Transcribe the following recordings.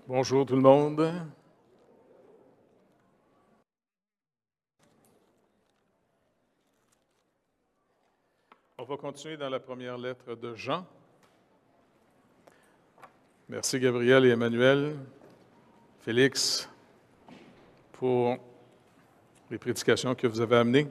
Bonjour tout le monde. On va continuer dans la première lettre de Jean. Merci Gabriel et Emmanuel, Félix, pour les prédications que vous avez amenées.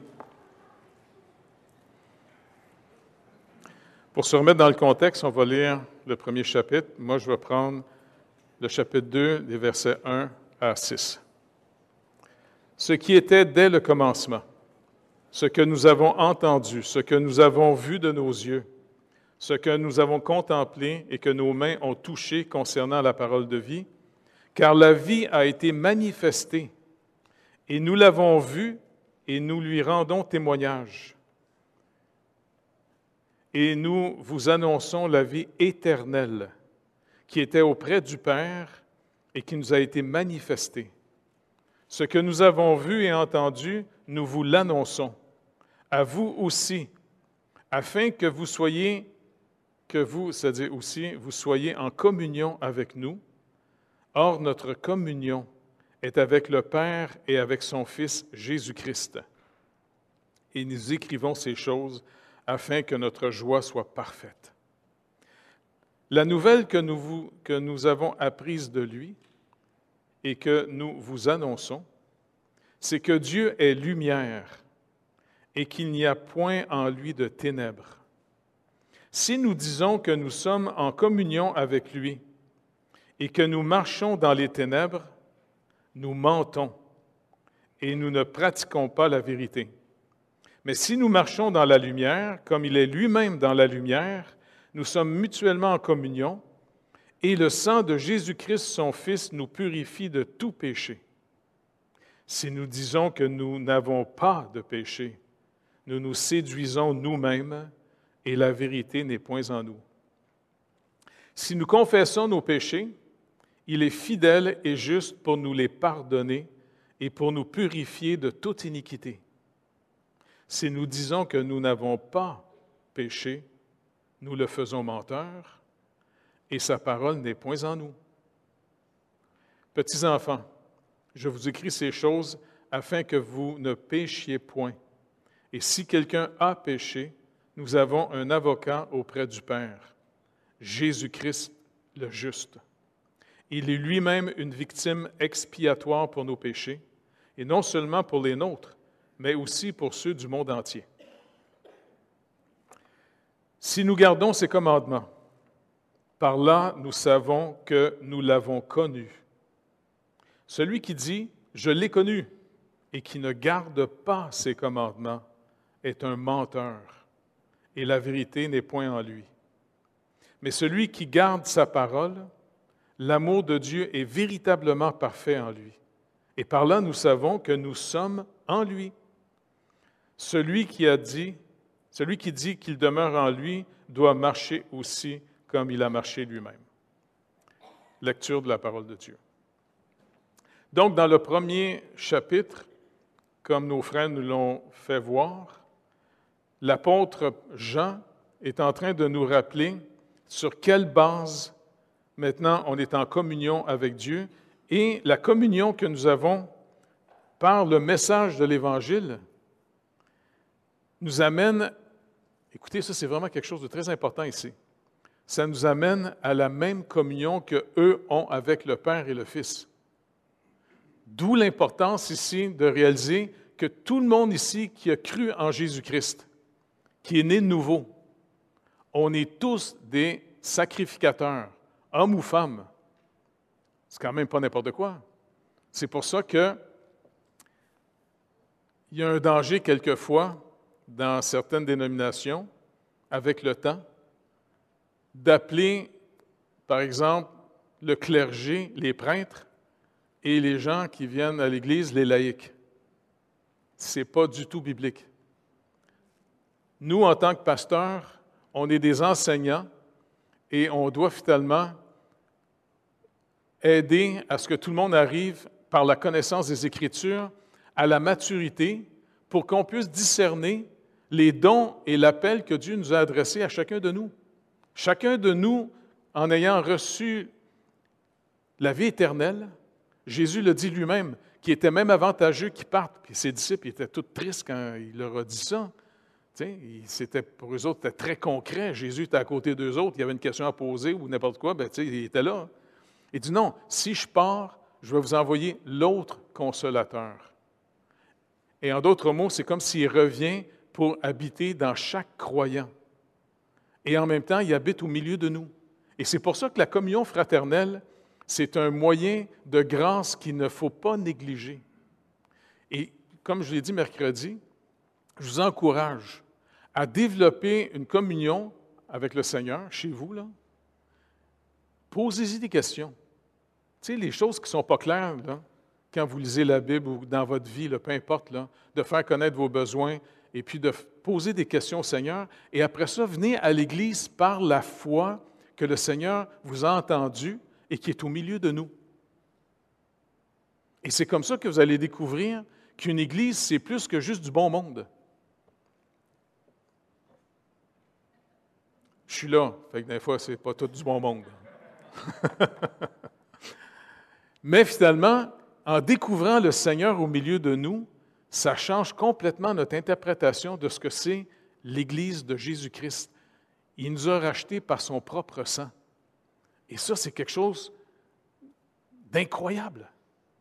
Pour se remettre dans le contexte, on va lire le premier chapitre. Moi, je vais prendre le chapitre 2, des versets 1 à 6. Ce qui était dès le commencement, ce que nous avons entendu, ce que nous avons vu de nos yeux, ce que nous avons contemplé et que nos mains ont touché concernant la parole de vie, car la vie a été manifestée, et nous l'avons vue et nous lui rendons témoignage. Et nous vous annonçons la vie éternelle qui était auprès du Père et qui nous a été manifestée. Ce que nous avons vu et entendu, nous vous l'annonçons, à vous aussi, afin que vous soyez en communion avec nous. Or, notre communion est avec le Père et avec son Fils Jésus-Christ. Et nous écrivons ces choses afin que notre joie soit parfaite. La nouvelle que nous avons apprise de lui et que nous vous annonçons, c'est que Dieu est lumière et qu'il n'y a point en lui de ténèbres. Si nous disons que nous sommes en communion avec lui et que nous marchons dans les ténèbres, nous mentons et nous ne pratiquons pas la vérité. Mais si nous marchons dans la lumière, comme il est lui-même dans la lumière, nous sommes mutuellement en communion, et le sang de Jésus-Christ, son Fils, nous purifie de tout péché. Si nous disons que nous n'avons pas de péché, nous nous séduisons nous-mêmes, et la vérité n'est point en nous. Si nous confessons nos péchés, il est fidèle et juste pour nous les pardonner et pour nous purifier de toute iniquité. Si nous disons que nous n'avons pas péché, nous le faisons menteur, et sa parole n'est point en nous. Petits enfants, je vous écris ces choses afin que vous ne péchiez point. Et si quelqu'un a péché, nous avons un avocat auprès du Père, Jésus-Christ le juste. Il est lui-même une victime expiatoire pour nos péchés, et non seulement pour les nôtres, mais aussi pour ceux du monde entier. Si nous gardons ses commandements, par là nous savons que nous l'avons connu. Celui qui dit « Je l'ai connu » et qui ne garde pas ses commandements est un menteur, et la vérité n'est point en lui. Mais celui qui garde sa parole, l'amour de Dieu est véritablement parfait en lui. Et par là nous savons que nous sommes en lui. Celui qui dit qu'il demeure en lui doit marcher aussi comme il a marché lui-même. Lecture de la parole de Dieu. Donc, dans le premier chapitre, comme nos frères nous l'ont fait voir, l'apôtre Jean est en train de nous rappeler sur quelle base maintenant on est en communion avec Dieu et la communion que nous avons par le message de l'Évangile nous amène, écoutez, ça c'est vraiment quelque chose de très important ici, ça nous amène à la même communion qu'eux ont avec le Père et le Fils. D'où l'importance ici de réaliser que tout le monde ici qui a cru en Jésus-Christ, qui est né de nouveau, on est tous des sacrificateurs, hommes ou femmes. C'est quand même pas n'importe quoi. C'est pour ça que il y a un danger quelquefois dans certaines dénominations, avec le temps, d'appeler, par exemple, le clergé, les prêtres, et les gens qui viennent à l'Église, les laïcs. Ce n'est pas du tout biblique. Nous, en tant que pasteurs, on est des enseignants et on doit finalement aider à ce que tout le monde arrive, par la connaissance des Écritures, à la maturité pour qu'on puisse discerner les dons et l'appel que Dieu nous a adressés à chacun de nous. Chacun de nous, en ayant reçu la vie éternelle, Jésus le dit lui-même, qui était même avantageux qu'ils partent. Puis ses disciples étaient tous tristes quand il leur a dit ça. Pour eux autres, c'était très concret. Jésus était à côté d'eux autres, il y avait une question à poser ou n'importe quoi, il était là. Il dit non, si je pars, je vais vous envoyer l'autre consolateur. Et en d'autres mots, c'est comme s'il revient pour habiter dans chaque croyant. Et en même temps, il habite au milieu de nous. Et c'est pour ça que la communion fraternelle, c'est un moyen de grâce qu'il ne faut pas négliger. Et comme je l'ai dit mercredi, je vous encourage à développer une communion avec le Seigneur chez vous, là. Posez-y des questions. Tu sais, les choses qui ne sont pas claires, là, quand vous lisez la Bible ou dans votre vie, là, peu importe, là, de faire connaître vos besoins et puis de poser des questions au Seigneur. Et après ça, venez à l'Église par la foi que le Seigneur vous a entendu et qui est au milieu de nous. Et c'est comme ça que vous allez découvrir qu'une Église, c'est plus que juste du bon monde. Je suis là, fait que des fois, ce n'est pas tout du bon monde. Mais finalement, en découvrant le Seigneur au milieu de nous, ça change complètement notre interprétation de ce que c'est l'Église de Jésus-Christ. Il nous a rachetés par son propre sang. Et ça, c'est quelque chose d'incroyable.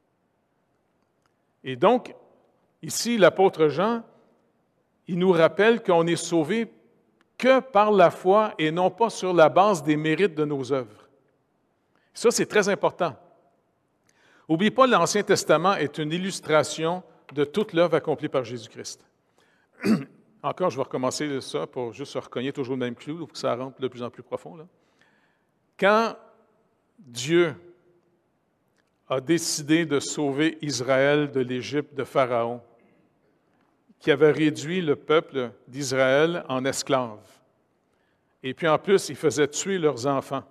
Et donc, ici, l'apôtre Jean, il nous rappelle qu'on est sauvés que par la foi et non pas sur la base des mérites de nos œuvres. Ça, c'est très important. N'oubliez pas, l'Ancien Testament est une illustration de toute l'œuvre accomplie par Jésus-Christ. Encore, je vais recommencer ça pour juste se recogner toujours le même clou pour que ça rentre de plus en plus profond, là. Quand Dieu a décidé de sauver Israël de l'Égypte de Pharaon, qui avait réduit le peuple d'Israël en esclaves, et puis en plus, il faisait tuer leurs enfants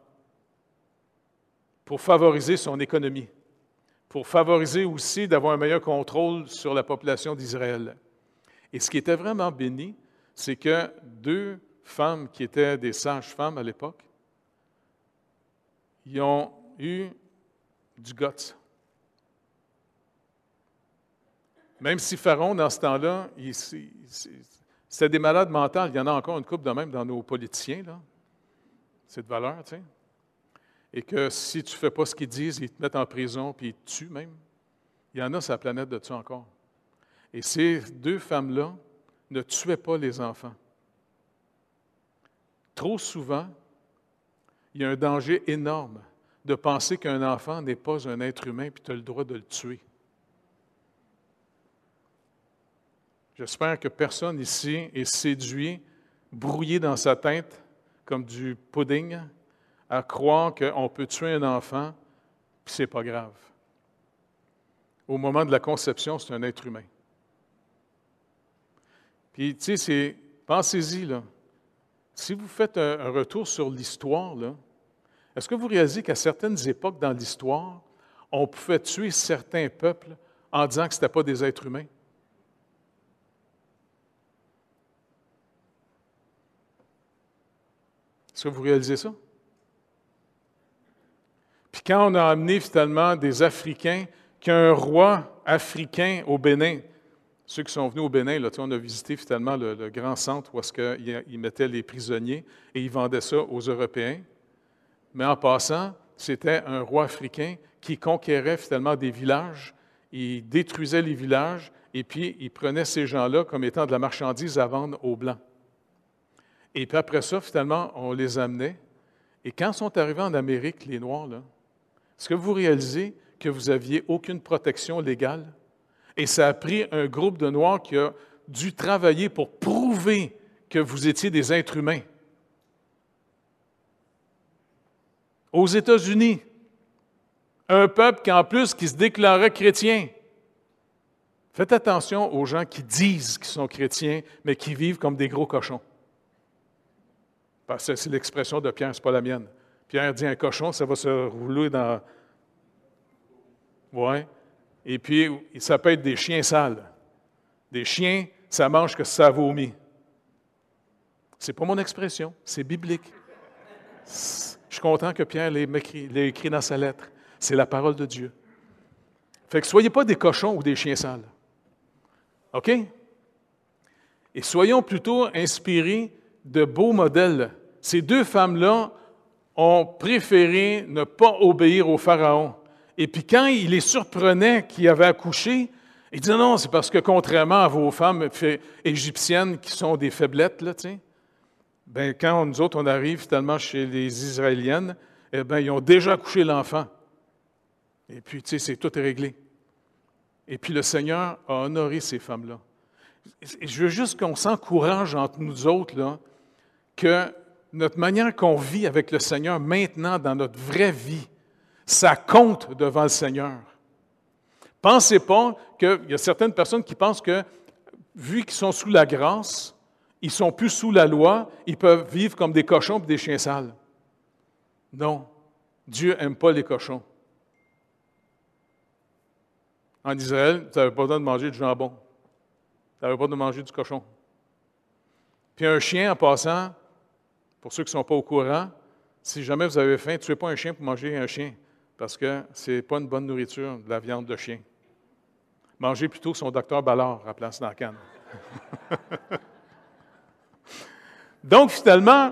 pour favoriser son économie, pour favoriser aussi d'avoir un meilleur contrôle sur la population d'Israël. Et ce qui était vraiment béni, c'est que 2 femmes qui étaient des sages-femmes à l'époque, ils ont eu du guts. Même si Pharaon, dans ce temps-là, c'était des malades mentales. Il y en a encore une couple de même dans nos politiciens, là. C'est de valeur, tu sais. Et que si tu ne fais pas ce qu'ils disent, ils te mettent en prison, puis ils te tuent même. Il y en a sur la planète de ça encore. Et ces 2 femmes-là ne tuaient pas les enfants. Trop souvent, il y a un danger énorme de penser qu'un enfant n'est pas un être humain, puis tu as le droit de le tuer. J'espère que personne ici est séduit, brouillé dans sa tête, comme du pudding, à croire qu'on peut tuer un enfant, puis c'est pas grave. Au moment de la conception, c'est un être humain. Puis, tu sais, pensez-y, là. Si vous faites un retour sur l'histoire, là, est-ce que vous réalisez qu'à certaines époques dans l'histoire, on pouvait tuer certains peuples en disant que ce n'étaient pas des êtres humains? Est-ce que vous réalisez ça? Puis quand on a amené finalement des Africains, qu'il y a un roi africain au Bénin, ceux qui sont venus au Bénin, là, on a visité finalement le grand centre où est-ce qu'ils mettaient les prisonniers et ils vendaient ça aux Européens. Mais en passant, c'était un roi africain qui conquérait finalement des villages, il détruisait les villages et puis il prenait ces gens-là comme étant de la marchandise à vendre aux Blancs. Et puis après ça, finalement, on les amenait. Et quand sont arrivés en Amérique, les Noirs, là, est-ce que vous réalisez que vous n'aviez aucune protection légale? Et ça a pris un groupe de Noirs qui a dû travailler pour prouver que vous étiez des êtres humains. Aux États-Unis, un peuple qui, en plus, qui se déclarait chrétien. Faites attention aux gens qui disent qu'ils sont chrétiens, mais qui vivent comme des gros cochons. Parce que c'est l'expression de Pierre, ce n'est pas la mienne. Pierre dit un cochon, ça va se rouler dans... Oui. Et puis, ça peut être des chiens sales. Des chiens, ça mange que ça vomit. Ce n'est pas mon expression, c'est biblique. Je suis content que Pierre l'ait écrit dans sa lettre. c'est la parole de Dieu. Fait que soyez pas des cochons ou des chiens sales. OK? Et soyons plutôt inspirés de beaux modèles. Ces deux femmes-là ont préféré ne pas obéir au Pharaon. Et puis quand il les surprenait qu'ils avaient accouché, ils disaient non, c'est parce que contrairement à vos femmes égyptiennes qui sont des faiblettes, là, tu sais, ben, quand nous autres, on arrive finalement chez les Israéliennes, eh bien, ils ont déjà accouché l'enfant. Et puis, tu sais, c'est tout réglé. Et puis, le Seigneur a honoré ces femmes-là. Je veux juste qu'on s'encourage entre nous autres, là, que notre manière qu'on vit avec le Seigneur maintenant dans notre vraie vie, ça compte devant le Seigneur. Pensez pas qu'il y a certaines personnes qui pensent que, vu qu'ils sont sous la grâce, ils ne sont plus sous la loi, ils peuvent vivre comme des cochons et des chiens sales. Non, Dieu n'aime pas les cochons. En Israël, tu n'avais pas le droit de manger du jambon. Tu n'avais pas le droit de manger du cochon. Puis un chien, en passant, pour ceux qui ne sont pas au courant, si jamais vous avez faim, tuez pas un chien pour manger un chien, parce que ce n'est pas une bonne nourriture, de la viande de chien. Mangez plutôt son docteur Ballard à place dans la canne. Donc, finalement,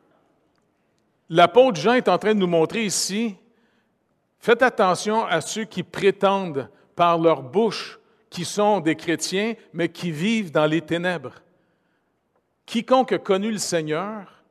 l'apôtre Jean est en train de nous montrer ici, faites attention à ceux qui prétendent par leur bouche qu'ils sont des chrétiens, mais qui vivent dans les ténèbres. Quiconque a connu le Seigneur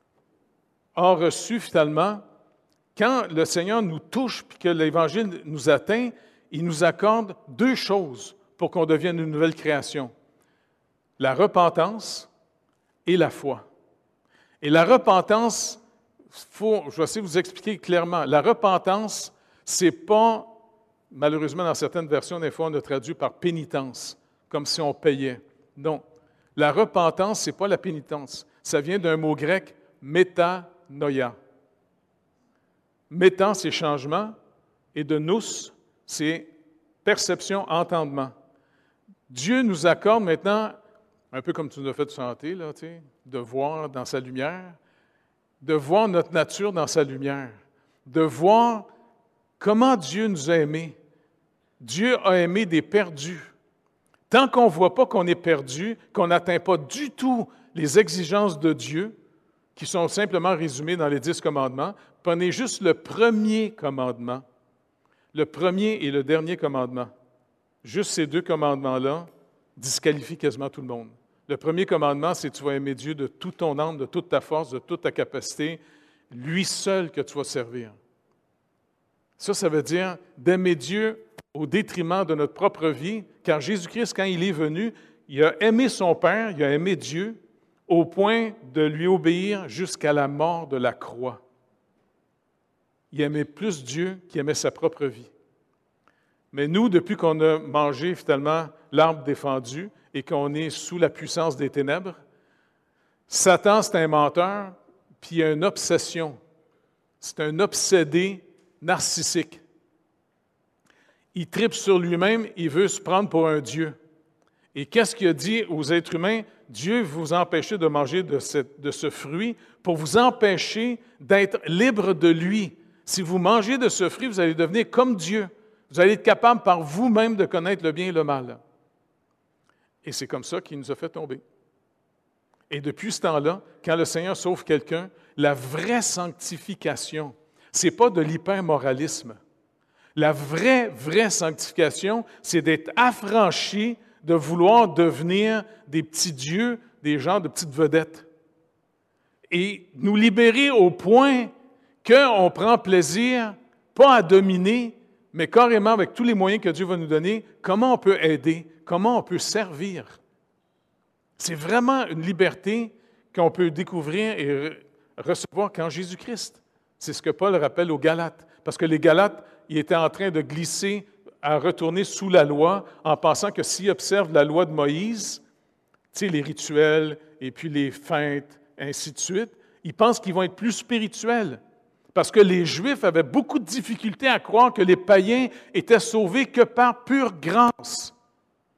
a reçu finalement, quand le Seigneur nous touche et que l'Évangile nous atteint, il nous accorde deux choses pour qu'on devienne une nouvelle création. La repentance et la foi. Et la repentance, je vais essayer de vous expliquer clairement. La repentance, c'est pas, malheureusement dans certaines versions, des fois on a traduit par pénitence, comme si on payait. Non. La repentance, ce n'est pas la pénitence. Ça vient d'un mot grec, métanoïa. Métan, c'est changement, et de nous, c'est perception, entendement. Dieu nous accorde maintenant, un peu comme tu nous as fait chanter, là, tu sais, de voir dans sa lumière, de voir notre nature dans sa lumière, de voir comment Dieu nous a aimés. Dieu a aimé des perdus. Tant qu'on ne voit pas qu'on est perdu, qu'on n'atteint pas du tout les exigences de Dieu, qui sont simplement résumées dans les 10 commandements, prenez juste le premier commandement, le premier et le dernier commandement. Juste ces deux commandements-là disqualifient quasiment tout le monde. Le premier commandement, c'est tu vas aimer Dieu de toute ton âme, de toute ta force, de toute ta capacité, lui seul que tu vas servir. Ça veut dire d'aimer Dieu au détriment de notre propre vie, car Jésus-Christ, quand il est venu, il a aimé son Père, il a aimé Dieu, au point de lui obéir jusqu'à la mort de la croix. Il aimait plus Dieu qu'il aimait sa propre vie. Mais nous, depuis qu'on a mangé finalement l'arbre défendu et qu'on est sous la puissance des ténèbres, Satan, c'est un menteur, puis il a une obsession. C'est un obsédé narcissique. Il tripe sur lui-même, il veut se prendre pour un Dieu. Et qu'est-ce qu'il a dit aux êtres humains? Dieu vous a empêché de manger de ce fruit pour vous empêcher d'être libre de lui. Si vous mangez de ce fruit, vous allez devenir comme Dieu. Vous allez être capable par vous-même de connaître le bien et le mal. Et c'est comme ça qu'il nous a fait tomber. Et depuis ce temps-là, quand le Seigneur sauve quelqu'un, la vraie sanctification, ce n'est pas de l'hypermoralisme. La vraie sanctification, c'est d'être affranchi de vouloir devenir des petits dieux, des gens de petites vedettes. Et nous libérer au point qu'on prend plaisir, pas à dominer, mais carrément avec tous les moyens que Dieu va nous donner, comment on peut aider, comment on peut servir. C'est vraiment une liberté qu'on peut découvrir et recevoir qu'en Jésus-Christ. C'est ce que Paul rappelle aux Galates. Parce que les Galates, ils étaient en train de glisser à retourner sous la loi en pensant que s'ils observent la loi de Moïse, tu sais, les rituels et puis les fêtes, ainsi de suite, ils pensent qu'ils vont être plus spirituels. Parce que les Juifs avaient beaucoup de difficultés à croire que les païens étaient sauvés que par pure grâce.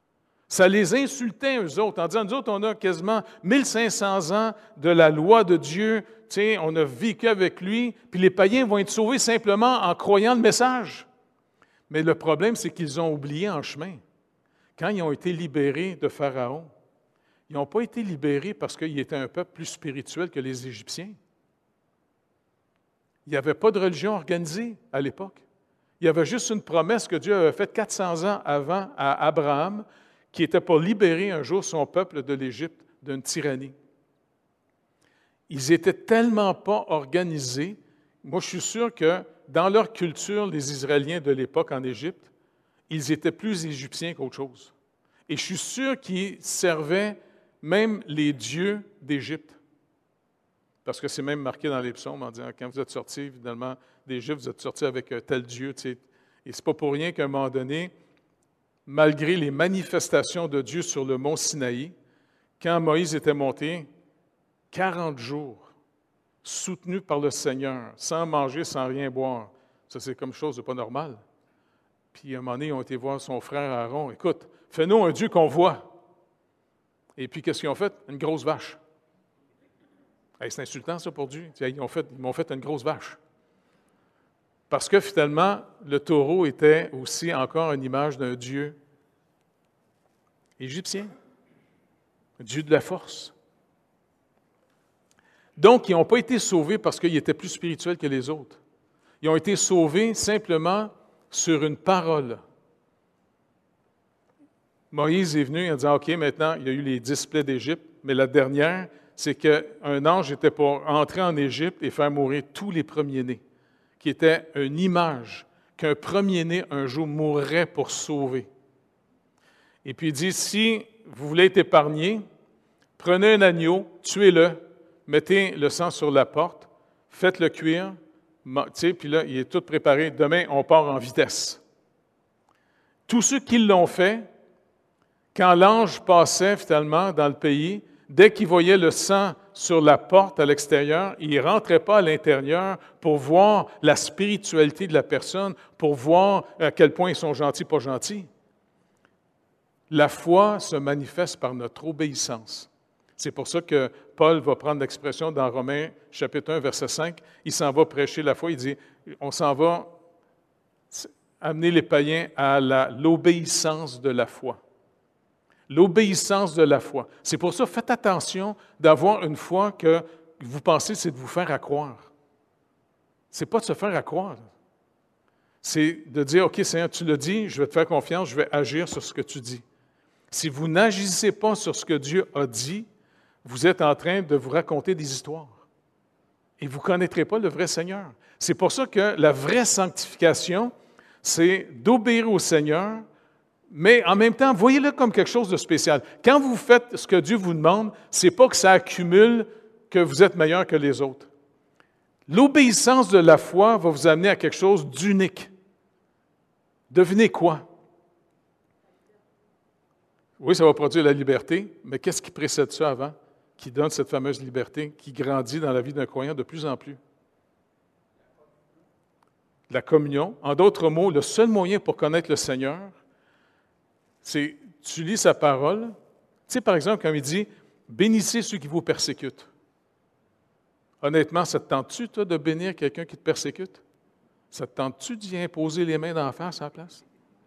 Ça les insultait, eux autres, en disant, nous autres, on a quasiment 1500 ans de la loi de Dieu, tu sais, on a vécu avec lui, puis les païens vont être sauvés simplement en croyant le message. Mais le problème, c'est qu'ils ont oublié en chemin. Quand ils ont été libérés de Pharaon, ils n'ont pas été libérés parce qu'ils étaient un peuple plus spirituel que les Égyptiens. Il n'y avait pas de religion organisée à l'époque. Il y avait juste une promesse que Dieu avait faite 400 ans avant à Abraham, qui était pour libérer un jour son peuple de l'Égypte d'une tyrannie. Ils n'étaient tellement pas organisés. Moi, je suis sûr que dans leur culture, les Israéliens de l'époque en Égypte, ils étaient plus égyptiens qu'autre chose. Et je suis sûr qu'ils servaient même les dieux d'Égypte. Parce que c'est même marqué dans les psaumes en disant, quand vous êtes sortis, évidemment, d'Égypte, vous êtes sortis avec tel Dieu. Tu sais. Et ce n'est pas pour rien qu'à un moment donné, malgré les manifestations de Dieu sur le mont Sinaï, quand Moïse était monté, 40 jours, soutenu par le Seigneur, sans manger, sans rien boire, ça c'est comme chose de pas normal. Puis à un moment donné, ils ont été voir son frère Aaron, écoute, fais-nous un Dieu qu'on voit. Et puis qu'est-ce qu'ils ont fait? Une grosse vache. Hey, c'est insultant ça pour Dieu. Ils m'ont fait une grosse vache. Parce que finalement, le taureau était aussi encore une image d'un Dieu égyptien, un Dieu de la force. Donc, ils n'ont pas été sauvés parce qu'ils étaient plus spirituels que les autres. Ils ont été sauvés simplement sur une parole. Moïse est venu en disant, OK, maintenant, il y a eu les 10 plaies d'Égypte, mais la dernière, c'est qu'un ange était pour entrer en Égypte et faire mourir tous les premiers-nés, qui était une image qu'un premier-né un jour mourrait pour sauver. Et puis il dit, si vous voulez être épargné, prenez un agneau, tuez-le, mettez le sang sur la porte, faites-le cuire, puis là, il est tout préparé. Demain, on part en vitesse. Tous ceux qui l'ont fait, quand l'ange passait finalement dans le pays, dès qu'il voyait le sang sur la porte à l'extérieur, il ne rentrait pas à l'intérieur pour voir la spiritualité de la personne, pour voir à quel point ils sont gentils, pas gentils. La foi se manifeste par notre obéissance. C'est pour ça que Paul va prendre l'expression dans Romains chapitre 1, verset 5. Il s'en va prêcher la foi. Il dit, on s'en va amener les païens à l'obéissance de la foi. L'obéissance de la foi. C'est pour ça, faites attention d'avoir une foi que vous pensez c'est de vous faire accroire. Ce n'est pas de se faire accroire. C'est de dire, OK, Seigneur, tu l'as dit, je vais te faire confiance, je vais agir sur ce que tu dis. Si vous n'agissez pas sur ce que Dieu a dit, vous êtes en train de vous raconter des histoires. Et vous ne connaîtrez pas le vrai Seigneur. C'est pour ça que la vraie sanctification, c'est d'obéir au Seigneur, mais en même temps, voyez-le comme quelque chose de spécial. Quand vous faites ce que Dieu vous demande, ce n'est pas que ça accumule que vous êtes meilleur que les autres. L'obéissance de la foi va vous amener à quelque chose d'unique. Devinez quoi? Oui, ça va produire la liberté, mais qu'est-ce qui précède ça avant, qui donne cette fameuse liberté, qui grandit dans la vie d'un croyant de plus en plus? La communion. En d'autres mots, le seul moyen pour connaître le Seigneur, c'est, tu lis sa parole. Tu sais, par exemple, quand il dit « Bénissez ceux qui vous persécutent ». Honnêtement, ça te tente-tu, toi, de bénir quelqu'un qui te persécute? Ça te tente-tu d'y imposer les mains d'en face à la place?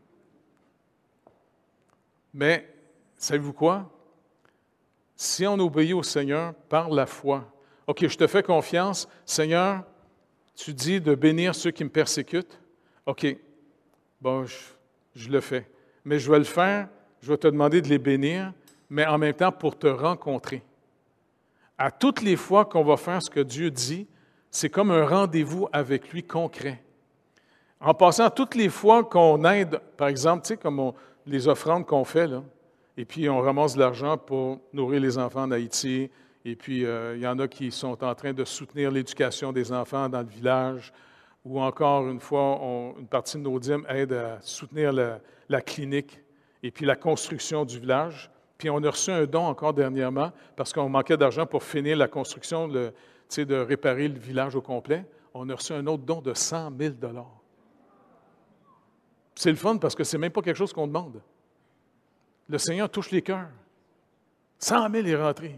Mais, savez-vous quoi? Si on obéit au Seigneur par la foi, OK, je te fais confiance, Seigneur, tu dis de bénir ceux qui me persécutent. OK, bon, je le fais. Mais je vais le faire, je vais te demander de les bénir, mais en même temps pour te rencontrer. À toutes les fois qu'on va faire ce que Dieu dit, c'est comme un rendez-vous avec lui concret. En passant, toutes les fois qu'on aide, par exemple, tu sais, comme les offrandes qu'on fait, là, et puis on ramasse de l'argent pour nourrir les enfants en Haïti, et puis il y en a qui sont en train de soutenir l'éducation des enfants dans le village, ou encore une fois, une partie de nos dîmes aide à soutenir la clinique et puis la construction du village. Puis on a reçu un don encore dernièrement parce qu'on manquait d'argent pour finir la construction, de réparer le village au complet. On a reçu un autre don de 100 000 $. C'est le fun parce que ce n'est même pas quelque chose qu'on demande. Le Seigneur touche les cœurs. 100 000 est rentré.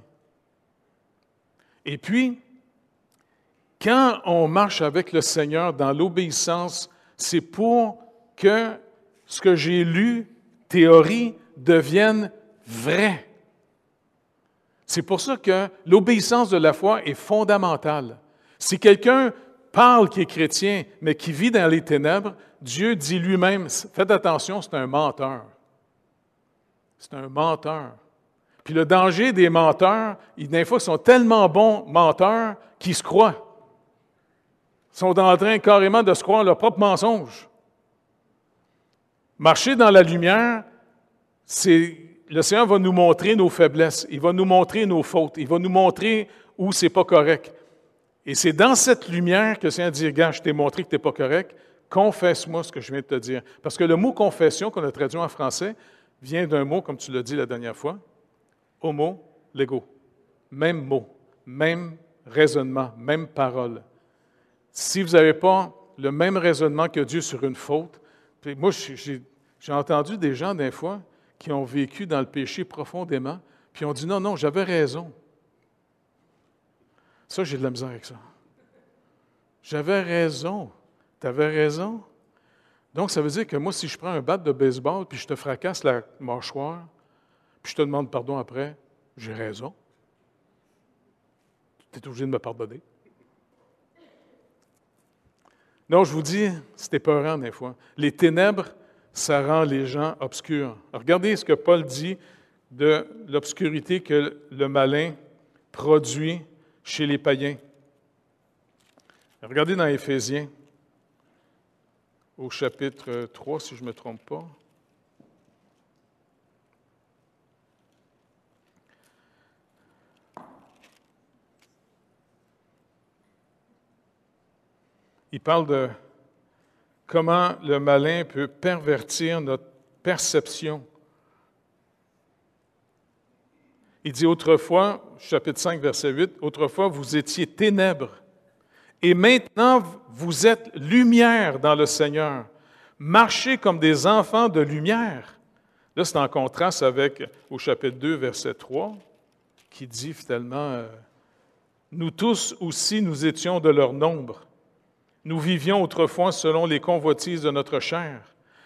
Et puis, quand on marche avec le Seigneur dans l'obéissance, c'est pour que ce que j'ai lu, théorie, devienne vrai. C'est pour ça que l'obéissance de la foi est fondamentale. Si quelqu'un parle qui est chrétien, mais qui vit dans les ténèbres, Dieu dit lui-même, faites attention, c'est un menteur. C'est un menteur. Puis le danger des menteurs, des fois, ils sont tellement bons menteurs qu'ils se croient. Ils sont en train carrément de se croire leur propre mensonge. Marcher dans la lumière, le Seigneur va nous montrer nos faiblesses, il va nous montrer nos fautes, il va nous montrer où c'est pas correct. Et c'est dans cette lumière que le Seigneur dit, regarde, je t'ai montré que tu n'es pas correct, confesse-moi ce que je viens de te dire. Parce que le mot confession qu'on a traduit en français vient d'un mot, comme tu l'as dit la dernière fois, homo, lego. Même mot, même raisonnement, même parole. Si vous n'avez pas le même raisonnement que Dieu sur une faute, puis moi, j'ai entendu des gens, des fois, qui ont vécu dans le péché profondément, puis ont dit, non, non, j'avais raison. Ça, j'ai de la misère avec ça. J'avais raison. Tu avais raison. Donc, ça veut dire que moi, si je prends un bat de baseball, puis je te fracasse la mâchoire, puis je te demande pardon après, j'ai raison. Tu es obligé de me pardonner. Non, je vous dis, c'est épeurant des fois. Les ténèbres, ça rend les gens obscurs. Regardez ce que Paul dit de l'obscurité que le malin produit chez les païens. Regardez dans Éphésiens, au chapitre 3, si je ne me trompe pas. Il parle de comment le malin peut pervertir notre perception. Il dit autrefois, chapitre 5, verset 8, « Autrefois, vous étiez ténèbres, et maintenant, vous êtes lumière dans le Seigneur. Marchez comme des enfants de lumière. » Là, c'est en contraste avec, au chapitre 2, verset 3, qui dit finalement, « Nous tous aussi, nous étions de leur nombre. Nous vivions autrefois selon les convoitises de notre chair,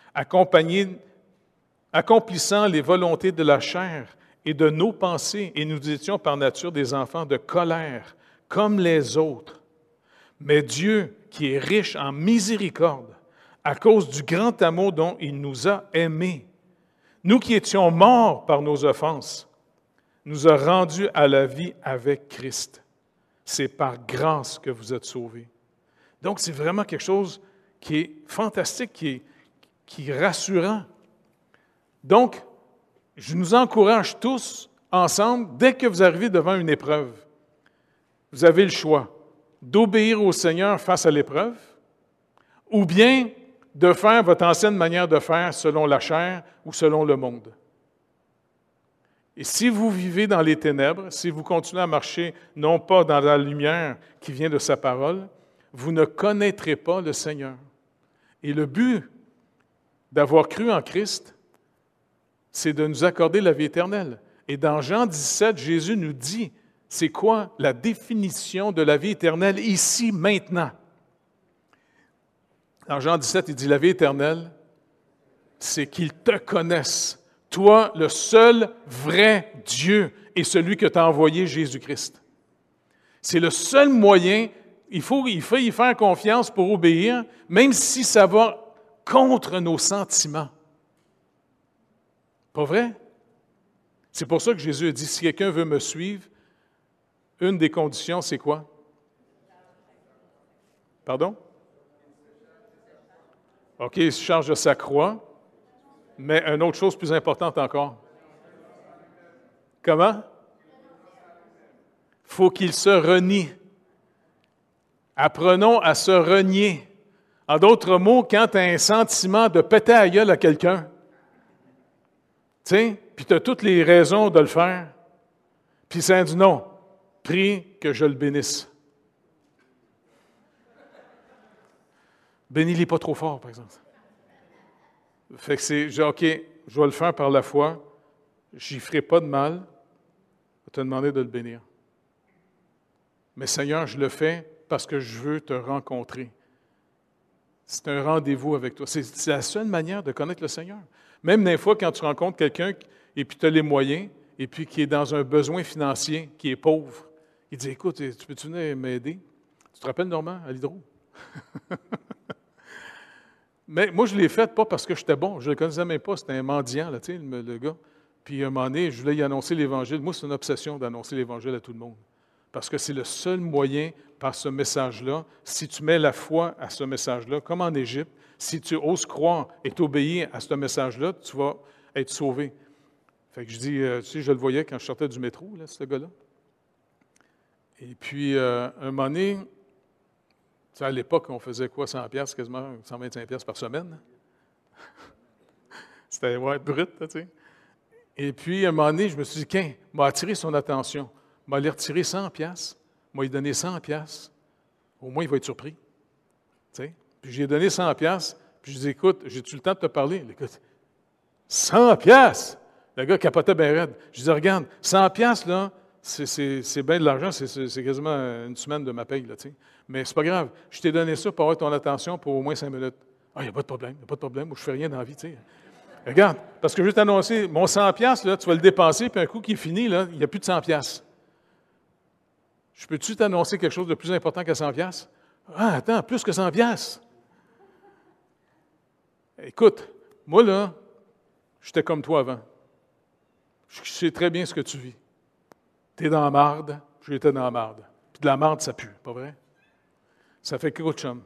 accomplissant les volontés de la chair et de nos pensées, et nous étions par nature des enfants de colère, comme les autres. Mais Dieu, qui est riche en miséricorde, à cause du grand amour dont il nous a aimés, nous qui étions morts par nos offenses, nous a rendus à la vie avec Christ. C'est par grâce que vous êtes sauvés. » Donc, c'est vraiment quelque chose qui est fantastique, qui est rassurant. Donc, je nous encourage tous, ensemble, dès que vous arrivez devant une épreuve, vous avez le choix d'obéir au Seigneur face à l'épreuve, ou bien de faire votre ancienne manière de faire selon la chair ou selon le monde. Et si vous vivez dans les ténèbres, si vous continuez à marcher non pas dans la lumière qui vient de sa parole, vous ne connaîtrez pas le Seigneur. Et le but d'avoir cru en Christ, c'est de nous accorder la vie éternelle. Et dans Jean 17, Jésus nous dit, c'est quoi la définition de la vie éternelle ici, maintenant? Dans Jean 17, il dit, la vie éternelle, c'est qu'ils te connaissent, toi, le seul vrai Dieu et celui que tu as envoyé, Jésus-Christ. C'est le seul moyen. Il faut y faire confiance pour obéir, même si ça va contre nos sentiments. Pas vrai? C'est pour ça que Jésus a dit, si quelqu'un veut me suivre, une des conditions, c'est quoi? Pardon? OK, il se charge de sa croix, mais une autre chose plus importante encore. Comment? Il faut qu'il se renie. Apprenons à se renier. En d'autres mots, quand tu as un sentiment de péter à la gueule à quelqu'un, tu sais, puis tu as toutes les raisons de le faire, puis ça dit non, prie que je le bénisse. Bénis-les pas trop fort, par exemple. Fait que OK, je vais le faire par la foi, j'y ferai pas de mal, je vais te demander de le bénir. Mais Seigneur, je le fais parce que je veux te rencontrer. C'est un rendez-vous avec toi. C'est la seule manière de connaître le Seigneur. Même des fois, quand tu rencontres quelqu'un et puis tu as les moyens, et puis qui est dans un besoin financier, qui est pauvre, il dit, écoute, tu peux-tu venir m'aider? Tu te rappelles, Normand, à l'hydro? Mais moi, je l'ai fait pas parce que j'étais bon. Je ne le connaissais même pas. C'était un mendiant, là, tu sais, le gars. Puis, à un moment donné, je voulais y annoncer l'Évangile. Moi, c'est une obsession d'annoncer l'Évangile à tout le monde. Parce que c'est le seul moyen, par ce message-là, si tu mets la foi à ce message-là, comme en Égypte, si tu oses croire et t'obéir à ce message-là, tu vas être sauvé. Fait que je dis, tu sais, je le voyais quand je sortais du métro, là, ce gars-là. Et puis, un moment donné, tu sais, à l'époque, on faisait quoi, 100 piastres, quasiment 125 piastres par semaine? C'était, ouais, brut, tu sais. Et puis, un moment donné, je me suis dit, qu'un m'a attiré son attention. M'a allé retirer 100 piastres, m'a lui donné 100 piastres. Au moins, il va être surpris. Tu sais? Puis, j'ai donné 100 piastres, puis je dis, écoute, j'ai-tu le temps de te parler? Écoute, 100 piastres! Le gars capotait bien raide. Je dis, regarde, 100 piastres, là, c'est bien de l'argent, c'est quasiment une semaine de ma paye, là, tu sais. Mais c'est pas grave, je t'ai donné ça pour avoir ton attention pour au moins 5 minutes. Ah, il n'y a pas de problème, il n'y a pas de problème, moi, je ne fais rien dans la vie, tu sais. Regarde, parce que je vais t'annoncer, mon 100 piastres, là, tu vas le dépenser, puis un coup qui est fini, là, il n'y a plus de 100 piastres. Je peux-tu t'annoncer quelque chose de plus important que 100 piastres? Ah, attends, plus que 100 piastres. Écoute, moi, là, j'étais comme toi avant. Je sais très bien ce que tu vis. Tu es dans la marde, j'étais dans la marde. Puis de la marde, ça pue, pas vrai? Ça fait qu'autre chum.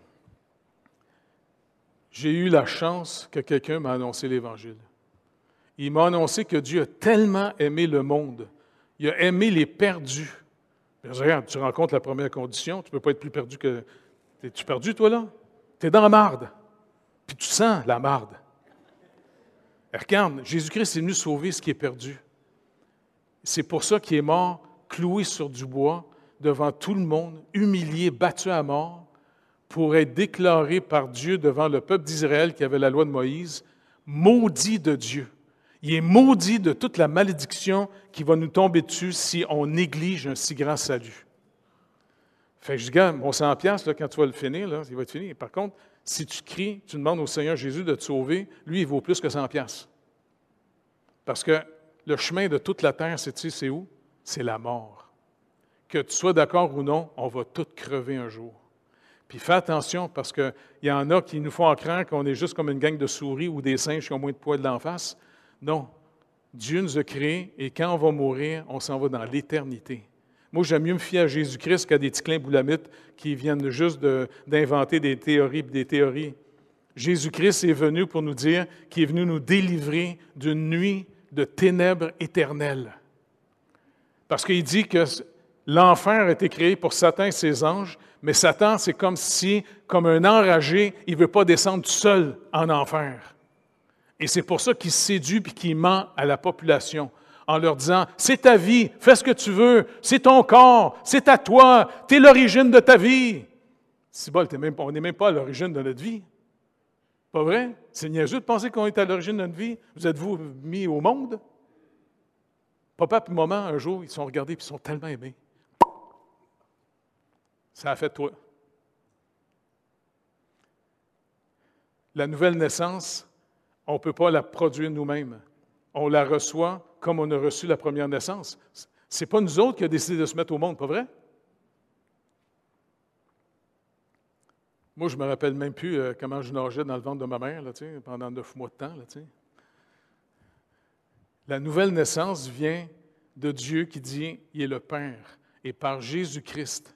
J'ai eu la chance que quelqu'un m'a annoncé l'Évangile. Il m'a annoncé que Dieu a tellement aimé le monde. Il a aimé les perdus. Mais regarde, tu rencontres la première condition, tu ne peux pas être plus perdu que... Es-tu perdu, toi, là? Tu es dans la marde. Puis tu sens la marde. Et regarde, Jésus-Christ est venu sauver ce qui est perdu. C'est pour ça qu'il est mort, cloué sur du bois, devant tout le monde, humilié, battu à mort, pour être déclaré par Dieu devant le peuple d'Israël qui avait la loi de Moïse, maudit de Dieu. Il est maudit de toute la malédiction qui va nous tomber dessus si on néglige un si grand salut. Fait que je dis, regarde, mon 100 piastres, là, quand tu vas le finir, là, il va être fini. Par contre, si tu cries, tu demandes au Seigneur Jésus de te sauver, lui, il vaut plus que 100 piastres. Parce que le chemin de toute la terre, c'est où? C'est la mort. Que tu sois d'accord ou non, on va tous crever un jour. Puis fais attention, parce qu'il y en a qui nous font croire qu'on est juste comme une gang de souris ou des singes qui ont moins de poils d'en face. Non. Dieu nous a créés et quand on va mourir, on s'en va dans l'éternité. Moi, j'aime mieux me fier à Jésus-Christ qu'à des petits clins boulamites qui viennent juste d'inventer des théories. Jésus-Christ est venu pour nous dire qu'il est venu nous délivrer d'une nuit de ténèbres éternelles. Parce qu'il dit que l'enfer a été créé pour Satan et ses anges, mais Satan, c'est comme si, comme un enragé, il ne veut pas descendre tout seul en enfer. Et c'est pour ça qu'il séduit et qu'il ment à la population en leur disant, c'est ta vie, fais ce que tu veux, c'est ton corps, c'est à toi, tu es l'origine de ta vie. C'est bon, on n'est même pas à l'origine de notre vie. Pas vrai? C'est niaiseux de penser qu'on est à l'origine de notre vie. Vous êtes-vous mis au monde? Papa et maman, un jour, ils se sont regardés et ils sont tellement aimés. Ça a fait toi. La nouvelle naissance, on ne peut pas la produire nous-mêmes. On la reçoit comme on a reçu la première naissance. Ce n'est pas nous autres qui avons décidé de se mettre au monde, pas vrai? Moi, je ne me rappelle même plus comment je nageais dans le ventre de ma mère là, pendant 9 mois de temps. Là, la nouvelle naissance vient de Dieu qui dit « Il est le Père ». Et par Jésus-Christ,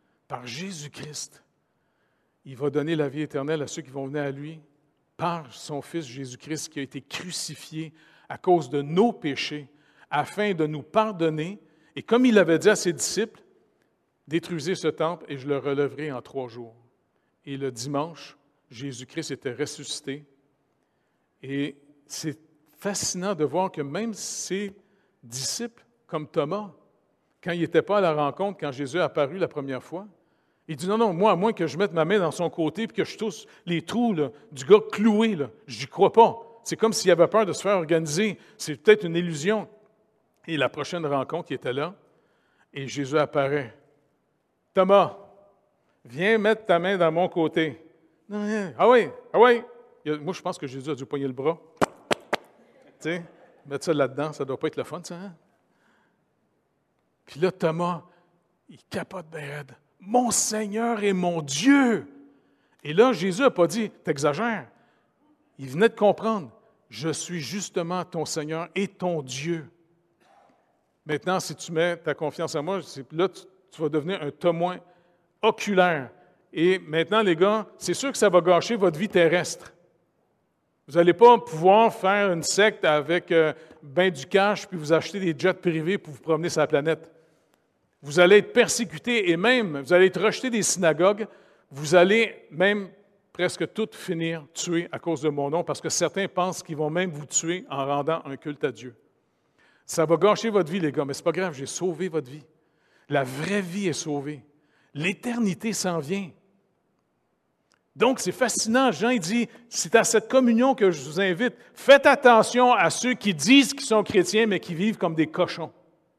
il va donner la vie éternelle à ceux qui vont venir à lui par son Fils Jésus-Christ qui a été crucifié à cause de nos péchés, afin de nous pardonner. Et comme il avait dit à ses disciples, « Détruisez ce temple et je le relèverai en 3 jours. » Et le dimanche, Jésus-Christ était ressuscité. Et c'est fascinant de voir que même ses disciples, comme Thomas, quand il n'était pas à la rencontre, quand Jésus est apparu la première fois, il dit, non, moi, à moins que je mette ma main dans son côté et que je touche les trous là, du gars cloué, là, je n'y crois pas. C'est comme s'il avait peur de se faire organiser. C'est peut-être une illusion. Et la prochaine rencontre, il était là, et Jésus apparaît. « Thomas, viens mettre ta main dans mon côté. » « Ah oui, ah oui. » Moi, je pense que Jésus a dû poigner le bras. Tu sais, mettre ça là-dedans, ça ne doit pas être le fun, ça. Hein? Puis là, Thomas, il capote bien raide. « Mon Seigneur et mon Dieu! » Et là, Jésus n'a pas dit, « T'exagères. » Il venait de comprendre, « Je suis justement ton Seigneur et ton Dieu. » Maintenant, si tu mets ta confiance en moi, là, tu vas devenir un témoin oculaire. Et maintenant, les gars, c'est sûr que ça va gâcher votre vie terrestre. Vous n'allez pas pouvoir faire une secte avec ben du cash puis vous acheter des jets privés pour vous promener sur la planète. Vous allez être persécutés et même, vous allez être rejetés des synagogues. Vous allez même presque toutes finir tués à cause de mon nom parce que certains pensent qu'ils vont même vous tuer en rendant un culte à Dieu. Ça va gâcher votre vie, les gars, mais ce n'est pas grave, j'ai sauvé votre vie. La vraie vie est sauvée. L'éternité s'en vient. Donc, c'est fascinant. Jean, il dit, c'est à cette communion que je vous invite. Faites attention à ceux qui disent qu'ils sont chrétiens, mais qui vivent comme des cochons.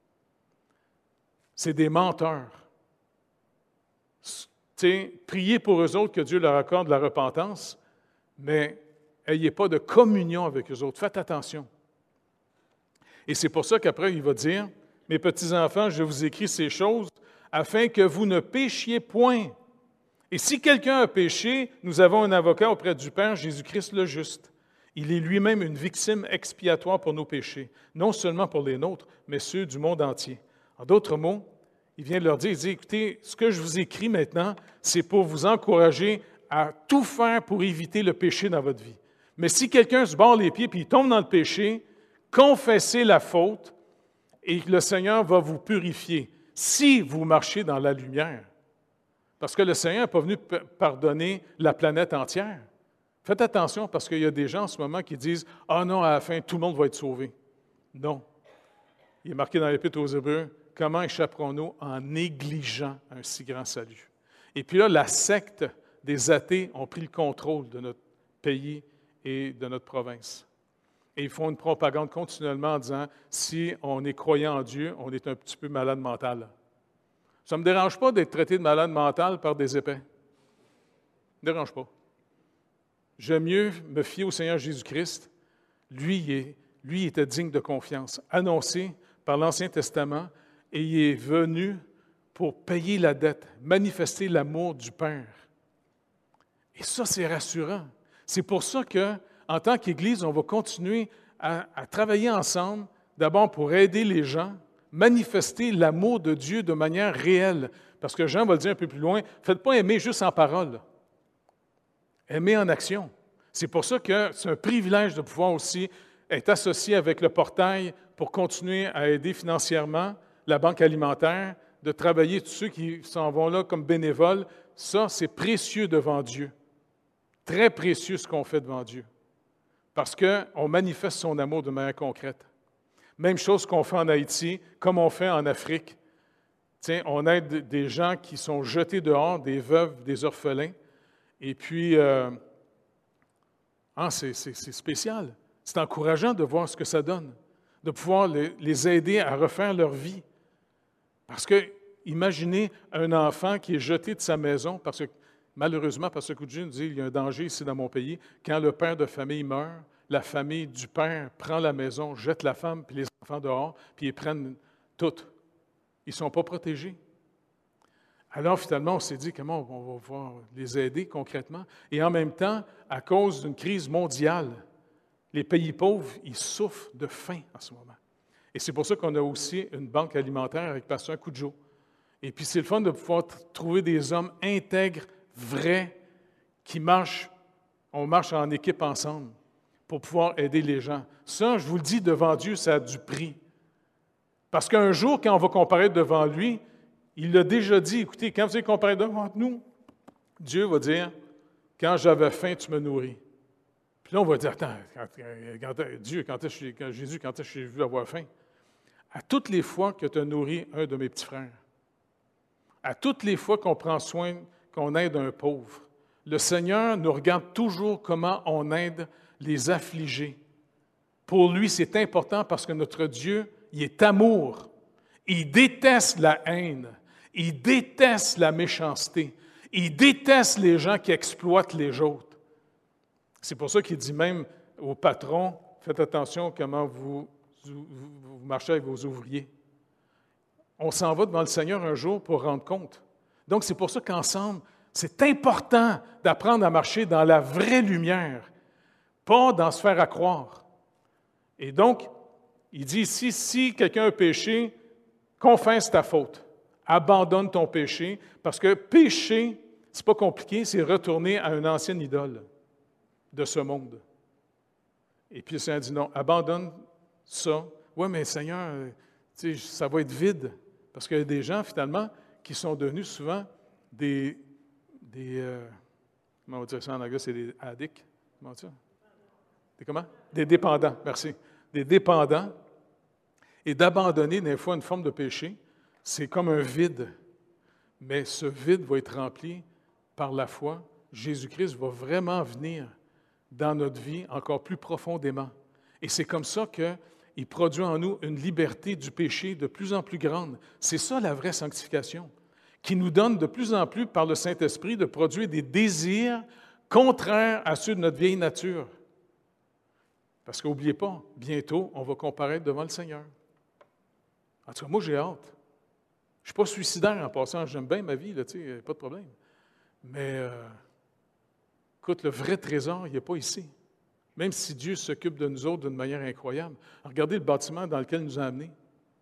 C'est des menteurs. Priez pour eux autres que Dieu leur accorde la repentance, mais n'ayez pas de communion avec eux autres. Faites attention. Et c'est pour ça qu'après, il va dire, « Mes petits-enfants, je vous écris ces choses afin que vous ne péchiez point. Et si quelqu'un a péché, nous avons un avocat auprès du Père, Jésus-Christ le juste. Il est lui-même une victime expiatoire pour nos péchés, non seulement pour les nôtres, mais ceux du monde entier. » En d'autres mots, il vient de leur dire, il dit, « Écoutez, ce que je vous écris maintenant, c'est pour vous encourager à tout faire pour éviter le péché dans votre vie. Mais si quelqu'un se barre les pieds et il tombe dans le péché, confessez la faute et le Seigneur va vous purifier si vous marchez dans la lumière. » Parce que le Seigneur n'est pas venu pardonner la planète entière. Faites attention parce qu'il y a des gens en ce moment qui disent « Ah non, à la fin, tout le monde va être sauvé. » Non. Il est marqué dans l'Épître aux Hébreux, « Comment échapperons-nous en négligeant un si grand salut? » Et puis là, la secte des athées ont pris le contrôle de notre pays et de notre province. Et ils font une propagande continuellement en disant « Si on est croyant en Dieu, on est un petit peu malade mental. » Ça ne me dérange pas d'être traité de malade mental par des épais. Ça ne me dérange pas. J'aime mieux me fier au Seigneur Jésus-Christ. Lui, il était digne de confiance, annoncé par l'Ancien Testament, et il est venu pour payer la dette, manifester l'amour du Père. Et ça, c'est rassurant. C'est pour ça qu'en tant qu'Église, on va continuer à travailler ensemble, d'abord pour aider les gens, manifester l'amour de Dieu de manière réelle. Parce que Jean va le dire un peu plus loin, ne faites pas aimer juste en parole. Aimer en action. C'est pour ça que c'est un privilège de pouvoir aussi être associé avec le portail pour continuer à aider financièrement la Banque alimentaire, de travailler tous ceux qui s'en vont là comme bénévoles. Ça, c'est précieux devant Dieu. Très précieux ce qu'on fait devant Dieu. Parce qu'on manifeste son amour de manière concrète. Même chose qu'on fait en Haïti, comme on fait en Afrique. Tiens, on aide des gens qui sont jetés dehors, des veuves, des orphelins. Et puis, c'est spécial. C'est encourageant de voir ce que ça donne, de pouvoir les aider à refaire leur vie. Parce que, imaginez un enfant qui est jeté de sa maison, parce que, malheureusement, Pasteur Coudjou nous dit il y a un danger ici dans mon pays, quand le père de famille meurt, la famille du père prend la maison, jette la femme puis les enfants dehors, puis ils prennent toutes. Ils ne sont pas protégés. Alors, finalement, on s'est dit comment on va pouvoir les aider concrètement. Et en même temps, à cause d'une crise mondiale, les pays pauvres, ils souffrent de faim en ce moment. Et c'est pour ça qu'on a aussi une banque alimentaire avec Pasteur Coudjou. Et puis, c'est le fun de pouvoir trouver des hommes intègres, vrais, qui marchent. On marche en équipe ensemble pour pouvoir aider les gens. Ça, je vous le dis, devant Dieu, ça a du prix. Parce qu'un jour, quand on va comparaître devant lui, il l'a déjà dit, écoutez, quand vous allez comparer devant nous, Dieu va dire, quand j'avais faim, tu me nourris. Puis là, on va dire, attends, Jésus, quand est-ce que j'ai vu avoir faim? À toutes les fois que tu as nourri un de mes petits frères, à toutes les fois qu'on prend soin, qu'on aide un pauvre, le Seigneur nous regarde toujours comment on aide les affligés. Pour lui, c'est important parce que notre Dieu, il est amour. Il déteste la haine. Il déteste la méchanceté. Il déteste les gens qui exploitent les autres. C'est pour ça qu'il dit même aux patrons, faites attention comment vous marchez avec vos ouvriers. On s'en va devant le Seigneur un jour pour rendre compte. Donc, c'est pour ça qu'ensemble, c'est important d'apprendre à marcher dans la vraie lumière, pas dans se faire à croire. Et donc, il dit ici, si quelqu'un a péché, confesse ta faute. Abandonne ton péché, parce que pécher, c'est pas compliqué, c'est retourner à une ancienne idole de ce monde. Et puis le Seigneur dit non, abandonne ça. Oui, mais Seigneur, ça va être vide. Parce qu'il y a des gens, finalement, qui sont devenus souvent des comment on va dire ça en anglais, c'est des addicts. Comment on dit ça? Des comment? Des dépendants, merci. Des dépendants. Et d'abandonner, des fois, une forme de péché, c'est comme un vide. Mais ce vide va être rempli par la foi. Jésus-Christ va vraiment venir dans notre vie encore plus profondément. Et c'est comme ça qu'il produit en nous une liberté du péché de plus en plus grande. C'est ça la vraie sanctification, qui nous donne de plus en plus, par le Saint-Esprit, de produire des désirs contraires à ceux de notre vieille nature. Parce qu'n'oubliez pas, bientôt, on va comparaître devant le Seigneur. En tout cas, moi, j'ai hâte. Je ne suis pas suicidaire en passant, j'aime bien ma vie, là, tu sais, pas de problème. Mais, écoute, le vrai trésor, il n'est pas ici. Même si Dieu s'occupe de nous autres d'une manière incroyable. Regardez le bâtiment dans lequel il nous a amenés.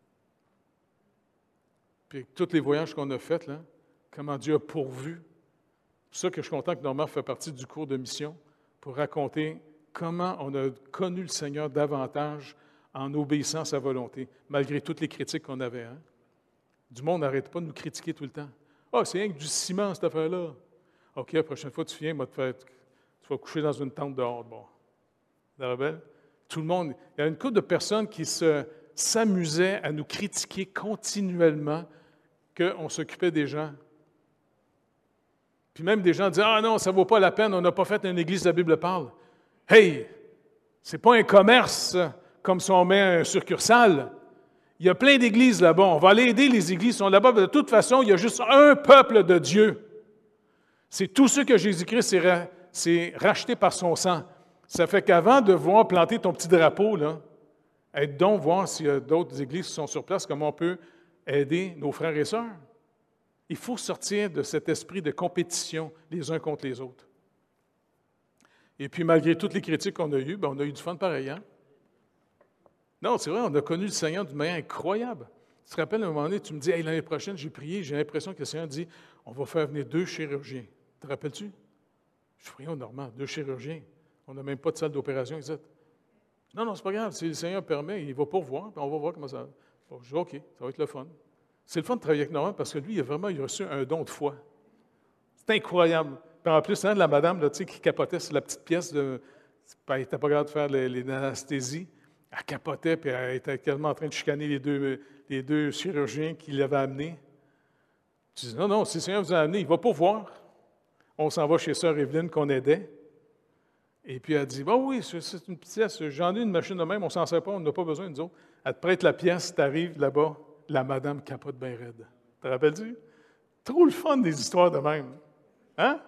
Puis tous les voyages qu'on a faits, là, comment Dieu a pourvu. C'est pour ça que je suis content que Normand fait partie du cours de mission pour raconter comment on a connu le Seigneur davantage en obéissant à sa volonté, malgré toutes les critiques qu'on avait. Hein? Du monde n'arrête pas de nous critiquer tout le temps. « Ah, c'est rien que du ciment, cette affaire-là. » « OK, la prochaine fois, tu viens, tu vas coucher dans une tente dehors. » Bon. Vous vous rappelez? Tout le monde. Il y a une couple de personnes qui s'amusaient à nous critiquer continuellement qu'on s'occupait des gens. Puis même des gens disaient « Ah non, ça ne vaut pas la peine, on n'a pas fait une église, la Bible parle. » Hey, c'est pas un commerce comme si on met un succursale. Il y a plein d'églises là-bas. On va aller aider les églises qui sont là-bas. De toute façon, il y a juste un peuple de Dieu. C'est tout ce que Jésus-Christ s'est racheté par son sang. Ça fait qu'avant de voir planter ton petit drapeau, là, aide donc voir s'il y a d'autres églises qui sont sur place, comment on peut aider nos frères et sœurs. Il faut sortir de cet esprit de compétition les uns contre les autres. Et puis, malgré toutes les critiques qu'on a eues, on a eu du fun pareil. Hein? Non, c'est vrai, on a connu le Seigneur d'une manière incroyable. Tu te rappelles, à un moment donné, tu me dis, hey, l'année prochaine, j'ai prié, j'ai l'impression que le Seigneur dit, on va faire venir 2 chirurgiens. Te rappelles-tu? Je dis, Normand, 2 chirurgiens. On n'a même pas de salle d'opération ici. Non, c'est pas grave. Si le Seigneur permet, il va pourvoir, puis on va voir comment ça va. Bon, je dis, OK, ça va être le fun. C'est le fun de travailler avec Normand parce que lui, il a reçu un don de foi. C'est incroyable. Puis en plus, la madame là, qui capotait sur la petite pièce, elle n'était pas capable de faire les anesthésies. Elle capotait, puis elle était quasiment en train de chicaner les deux chirurgiens qui l'avaient amené. Je dis, non, si le Seigneur vous a amené, il va pourvoir. On s'en va chez Sœur Evelyne qu'on aidait. Et puis elle dit, oui, c'est une pièce, j'en ai une machine de même, on ne s'en sert pas, on n'a pas besoin, nous autres. Elle te prête la pièce, tu arrives là-bas, la madame capote bien raide. Te rappelles-tu? Trop le fun des histoires de même. Hein?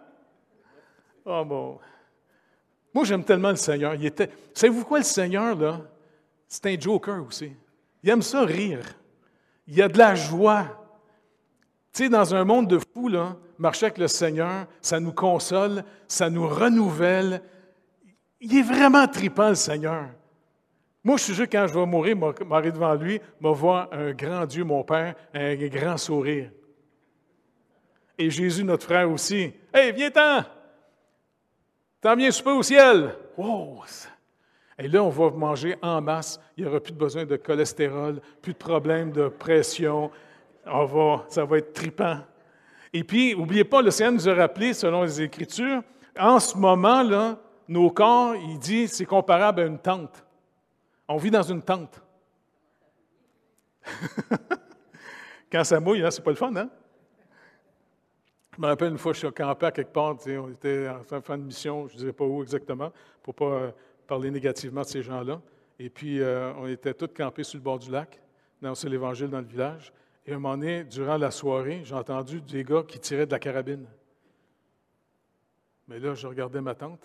Oh bon. Moi, j'aime tellement le Seigneur. Savez-vous quoi, le Seigneur, là? C'est un joker aussi. Il aime ça rire. Il y a de la joie. Tu sais, dans un monde de fous, là, marcher avec le Seigneur, ça nous console, ça nous renouvelle. Il est vraiment trippant, le Seigneur. Moi, je suis sûr que quand je vais mourir, je m'arrête devant lui, je vais voir un grand Dieu, mon Père, un grand sourire. Et Jésus, notre frère aussi. « Hey, viens-t'en! T'en viens souper au ciel! » Wow! Et là, on va manger en masse. Il n'y aura plus de besoin de cholestérol, plus de problème de pression. Ça va être trippant. Et puis, n'oubliez pas, le Seigneur nous a rappelé, selon les Écritures, en ce moment, là, nos corps, il dit, c'est comparable à une tente. On vit dans une tente. Quand ça mouille, c'est pas le fun, hein? Je me rappelle une fois, je suis campé à quelque part, on était en fin de mission, je ne dirais pas où exactement, pour ne parler négativement de ces gens-là. Et puis, on était tous campés sur le bord du lac, annoncer l'Évangile dans le village. Et à un moment donné, durant la soirée, j'ai entendu des gars qui tiraient de la carabine. Mais là, je regardais ma tante.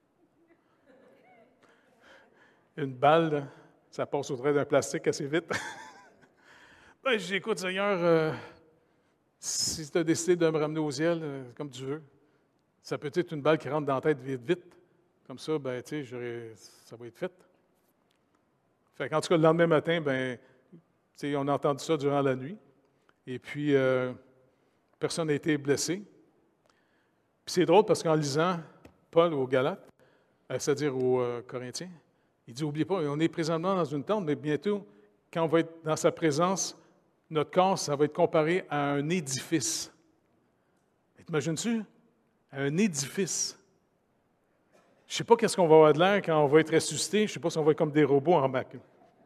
Une balle, ça passe au travers d'un plastique assez vite. Ben, je dis, écoute, Seigneur, si tu as décidé de me ramener au ciel, comme tu veux, ça peut être une balle qui rentre dans la tête vite, vite. Comme ça, ben, tu sais, ça va être fait. Fait qu'en tout cas, le lendemain matin, ben, tu sais, on a entendu ça durant la nuit. Et puis, personne n'a été blessé. Puis c'est drôle parce qu'en lisant Paul aux Galates, c'est-à-dire aux Corinthiens, il dit, n'oubliez pas, on est présentement dans une tente, mais bientôt, quand on va être dans sa présence, notre corps, ça va être comparé à un édifice. T'imagines-tu? Un édifice. Je ne sais pas qu'est-ce qu'on va avoir de l'air quand on va être ressuscité. Je ne sais pas si on va être comme des robots en bac.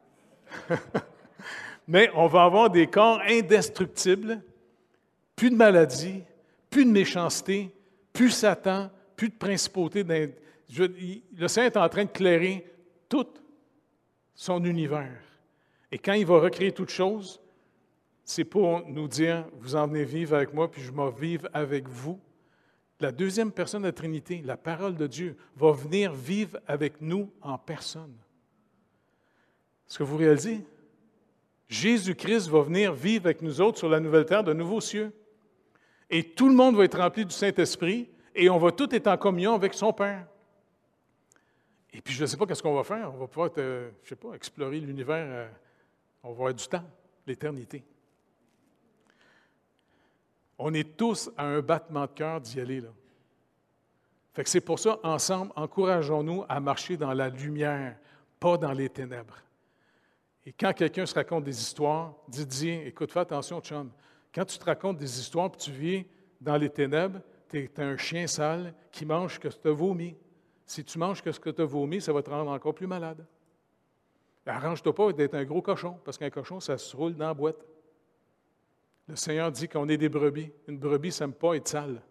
Mais on va avoir des corps indestructibles, plus de maladies, plus de méchanceté, plus Satan, plus de principauté. Le Seigneur est en train de clairer tout son univers. Et quand il va recréer toutes choses, c'est pour nous dire, vous en venez vivre avec moi, puis je vais vivre avec vous. La deuxième personne de la Trinité, la parole de Dieu, va venir vivre avec nous en personne. Est-ce que vous réalisez? Jésus-Christ va venir vivre avec nous autres sur la nouvelle terre, de nouveaux cieux. Et tout le monde va être rempli du Saint-Esprit et on va tous être en communion avec son Père. Et puis, je ne sais pas qu'est-ce qu'on va faire. On va pouvoir, explorer l'univers. On va avoir du temps, l'éternité. On est tous à un battement de cœur d'y aller, là. Fait que c'est pour ça, ensemble, encourageons-nous à marcher dans la lumière, pas dans les ténèbres. Et quand quelqu'un se raconte des histoires, dis, écoute, fais attention, chum. Quand tu te racontes des histoires et tu vis dans les ténèbres, tu es un chien sale qui mange ce que tu as vomi. Si tu manges ce que tu as vomi, ça va te rendre encore plus malade. Arrange-toi pas d'être un gros cochon, parce qu'un cochon, ça se roule dans la boîte. Le Seigneur dit qu'on est des brebis. Une brebis, ça n'aime pas être sale.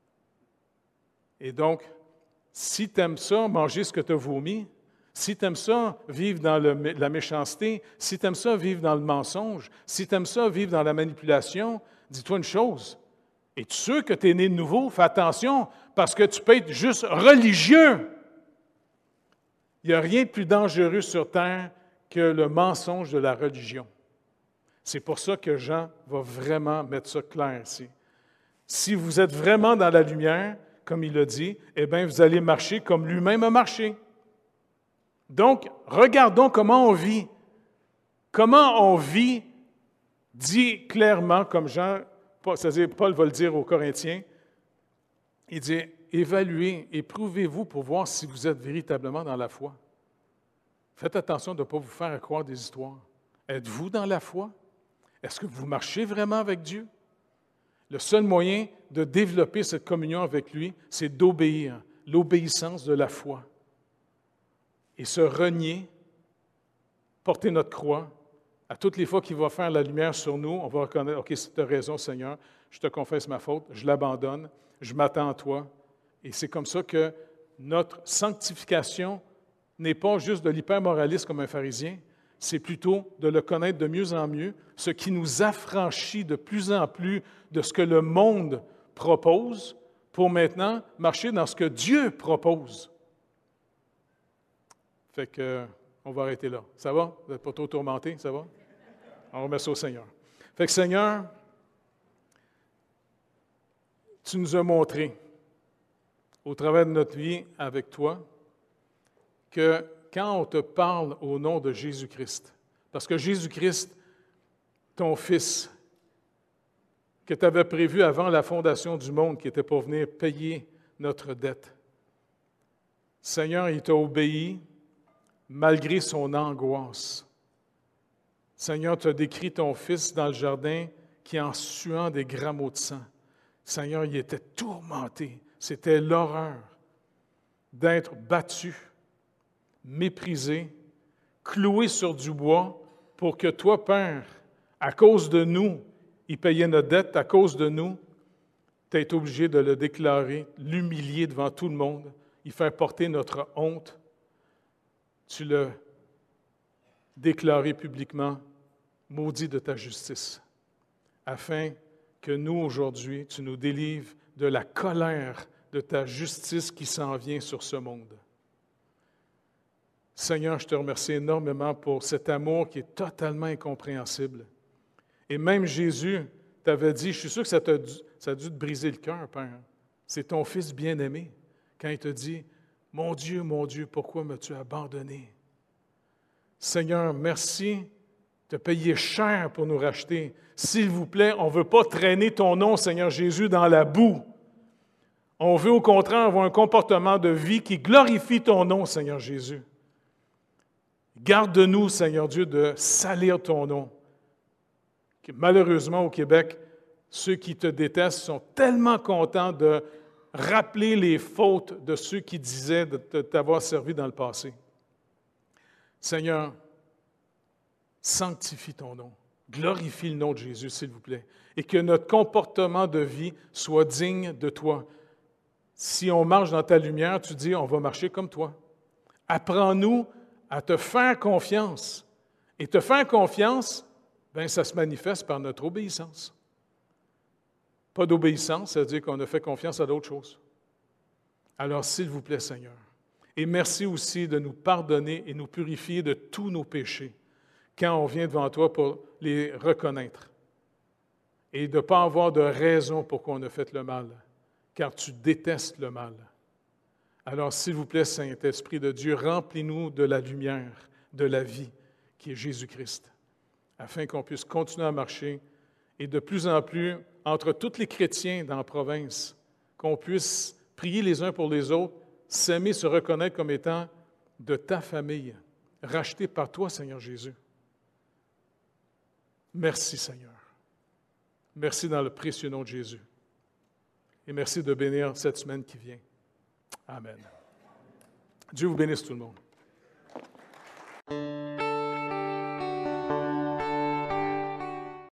Et donc, si tu aimes ça, manger ce que tu as vomi, si tu aimes ça, vivre dans la méchanceté, si tu aimes ça, vivre dans le mensonge, si tu aimes ça, vivre dans la manipulation, dis-toi une chose. Es-tu sûr que tu es né de nouveau? Fais attention, parce que tu peux être juste religieux. Il n'y a rien de plus dangereux sur terre que le mensonge de la religion. C'est pour ça que Jean va vraiment mettre ça clair ici. Si vous êtes vraiment dans la lumière, comme il l'a dit, eh bien, vous allez marcher comme lui-même a marché. Donc, regardons comment on vit. Comment on vit, dit clairement, comme Jean, c'est-à-dire Paul va le dire aux Corinthiens, il dit, évaluez, éprouvez-vous pour voir si vous êtes véritablement dans la foi. Faites attention de ne pas vous faire croire des histoires. Êtes-vous dans la foi? Est-ce que vous marchez vraiment avec Dieu? Le seul moyen de développer cette communion avec lui, c'est d'obéir, l'obéissance de la foi. Et se renier, porter notre croix, à toutes les fois qu'il va faire la lumière sur nous, on va reconnaître, OK, tu as raison, Seigneur, je te confesse ma faute, je l'abandonne, je m'attends à toi. Et c'est comme ça que notre sanctification n'est pas juste de l'hypermoralisme comme un pharisien, c'est plutôt de le connaître de mieux en mieux, ce qui nous affranchit de plus en plus de ce que le monde propose pour maintenant marcher dans ce que Dieu propose. Fait que, on va arrêter là. Ça va? Vous n'êtes pas trop tourmentés? Ça va? On remet ça au Seigneur. Fait que Seigneur, tu nous as montré, au travers de notre vie avec toi, que quand on te parle au nom de Jésus-Christ, parce que Jésus-Christ, ton Fils, que tu avais prévu avant la fondation du monde, qui était pour venir payer notre dette, Seigneur, il t'a obéi malgré son angoisse. Seigneur, tu as décrit ton Fils dans le jardin qui, en suant des grammeaux de sang, Seigneur, il était tourmenté. C'était l'horreur d'être battu, méprisé, cloué sur du bois pour que toi, Père, à cause de nous, il payait notre dette, à cause de nous, tu as été obligé de le déclarer, l'humilier devant tout le monde, il fait porter notre honte. tu l'as déclaré publiquement, maudit de ta justice, afin que nous, aujourd'hui, tu nous délivres de la colère de ta justice qui s'en vient sur ce monde. Seigneur, je te remercie énormément pour cet amour qui est totalement incompréhensible. Et même Jésus t'avait dit, je suis sûr que ça a dû te briser le cœur, Père. C'est ton Fils bien-aimé, quand il te dit, mon Dieu, pourquoi m'as-tu abandonné? Seigneur, merci de payer cher pour nous racheter. S'il vous plaît, on ne veut pas traîner ton nom, Seigneur Jésus, dans la boue. On veut au contraire avoir un comportement de vie qui glorifie ton nom, Seigneur Jésus. Garde-nous, Seigneur Dieu, de salir ton nom. Malheureusement, au Québec, ceux qui te détestent sont tellement contents de rappeler les fautes de ceux qui disaient de t'avoir servi dans le passé. Seigneur, sanctifie ton nom. Glorifie le nom de Jésus, s'il vous plaît. Et que notre comportement de vie soit digne de toi. Si on marche dans ta lumière, tu dis, on va marcher comme toi. Apprends-nous à te faire confiance. Et te faire confiance, bien, ça se manifeste par notre obéissance. Pas d'obéissance, ça veut dire qu'on a fait confiance à d'autres choses. Alors, s'il vous plaît, Seigneur, et merci aussi de nous pardonner et nous purifier de tous nos péchés quand on vient devant toi pour les reconnaître et de ne pas avoir de raison pourquoi on a fait le mal, car tu détestes le mal. Alors, s'il vous plaît, Saint-Esprit de Dieu, remplis-nous de la lumière, de la vie, qui est Jésus-Christ, afin qu'on puisse continuer à marcher et de plus en plus, entre tous les chrétiens dans la province, qu'on puisse prier les uns pour les autres, s'aimer, se reconnaître comme étant de ta famille, racheté par toi, Seigneur Jésus. Merci, Seigneur. Merci dans le précieux nom de Jésus. Et merci de bénir cette semaine qui vient. Amen. Dieu vous bénisse tout le monde.